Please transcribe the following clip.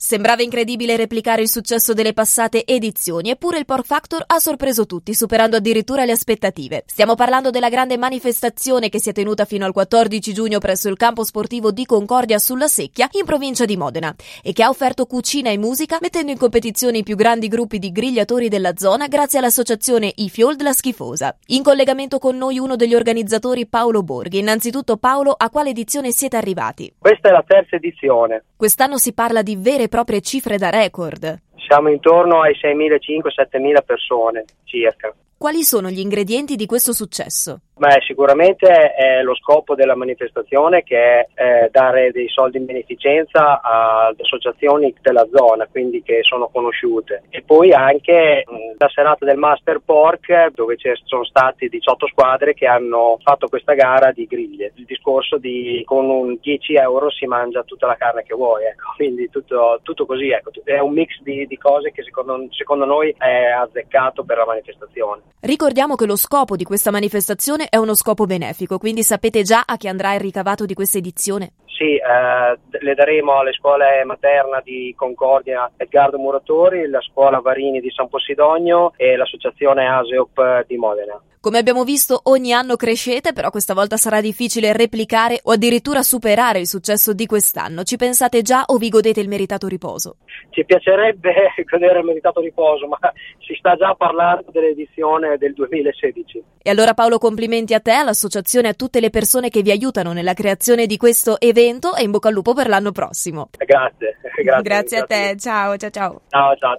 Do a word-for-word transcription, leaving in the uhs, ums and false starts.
Sembrava incredibile replicare il successo delle passate edizioni, eppure il Pork Factor ha sorpreso tutti, superando addirittura le aspettative. Stiamo parlando della grande manifestazione che si è tenuta fino al quattordici giugno presso il campo sportivo di Concordia sulla Secchia, in provincia di Modena, e che ha offerto cucina e musica, mettendo in competizione i più grandi gruppi di grigliatori della zona grazie all'associazione I Fiold La Schifosa. In collegamento con noi uno degli organizzatori, Paolo Borghi. Innanzitutto, Paolo, a quale edizione siete arrivati? Questa è la terza edizione. Quest'anno si parla di vere e proprie cifre da record. Siamo intorno ai seimilacinquecento-settemila persone circa. Quali sono gli ingredienti di questo successo? Beh, sicuramente è lo scopo della manifestazione, che è eh, dare dei soldi in beneficenza ad associazioni della zona, quindi che sono conosciute. E poi anche mh, la serata del Master Pork, dove ci sono stati diciotto squadre che hanno fatto questa gara di griglie. Il discorso di con un dieci euro si mangia tutta la carne che vuoi, ecco. Quindi tutto, tutto così, ecco. È un mix di, di cose che secondo, secondo noi è azzeccato per la manifestazione. Ricordiamo che lo scopo di questa manifestazione è uno scopo benefico, quindi sapete già a chi andrà il ricavato di questa edizione? Sì, eh, le daremo alle scuole materna di Concordia Edgardo Muratori, la scuola Varini di San Possidonio e l'associazione ASEOP di Modena. Come abbiamo visto, ogni anno crescete, però questa volta sarà difficile replicare o addirittura superare il successo di quest'anno. Ci pensate già o vi godete il meritato riposo? Ci piacerebbe godere il meritato riposo, ma si sta già parlando dell'edizione del duemilasedici. E allora Paolo, complimenti a te, all'associazione e a tutte le persone che vi aiutano nella creazione di questo evento e in bocca al lupo per l'anno prossimo. Grazie. Grazie, grazie a te, grazie. ciao ciao ciao. Ciao ciao.